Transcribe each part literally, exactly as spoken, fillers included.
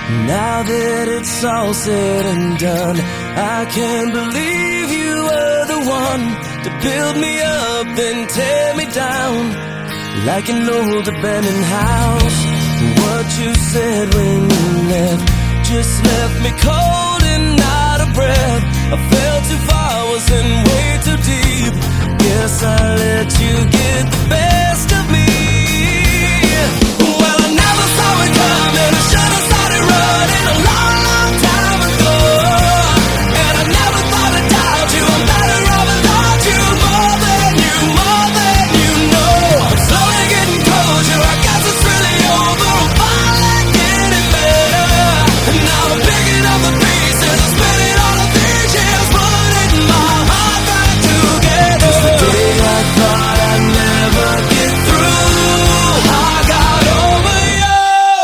Now that it's all said and done, I can't believe you were the one to build me up then tear me down like an old abandoned house. What you said when you left just left me cold and out of breath. I fell too far, was in way too deep. Guess I let you get the best of me. Well, I never saw it coming. I should have started running a long, long time ago. And I never thought I'd doubt you. I'm better off without you. More than you, more than you know. I'm slowly getting closure. I guess it's really over. I'm finally getting better. And now I'm picking up the pieces and spinning all of these years, putting my heart back together. It's the day I thought I'd never get through. I got over you.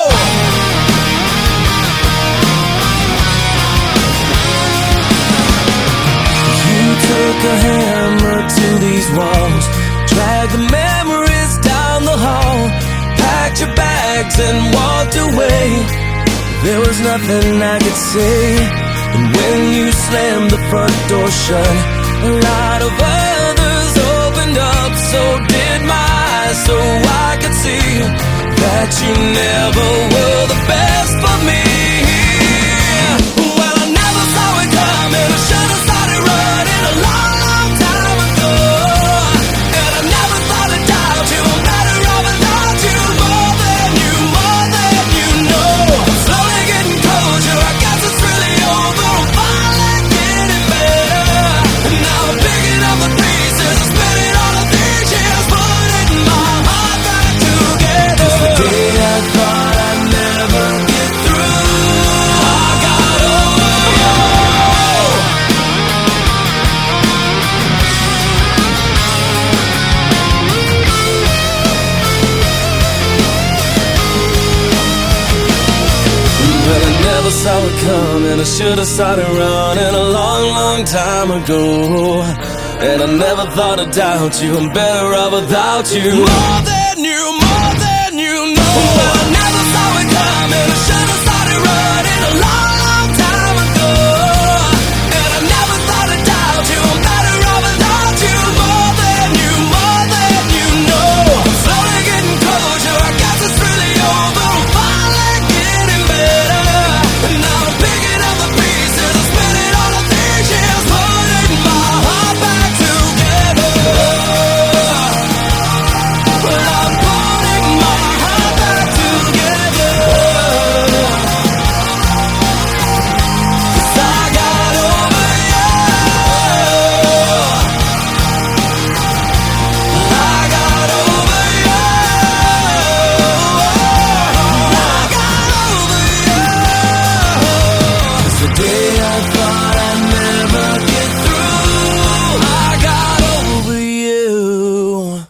You took a hammer to these walls, dragged the memories down the hall, packed your bags and walked away. There was nothing I could say. And when you slammed the front door shut, a lot of others opened up. So did my eyes, so I could see that you never were the best for me. Well, I never saw it coming. I should have started running a long, long time ago. And I never thought I'd doubt you. I'm better off without you. More than you, more than you know. I'm slowly getting closure. I guess it's really over. I'm finally getting better. And now I'm picking up the pieces and spinning all of these years, putting my heart back together. It's the day I thought I'd never get through. I got over you. Well, I never saw it coming. I should have started running a long, long time ago. And I never thought I'd doubt you. I'm better off without you. More than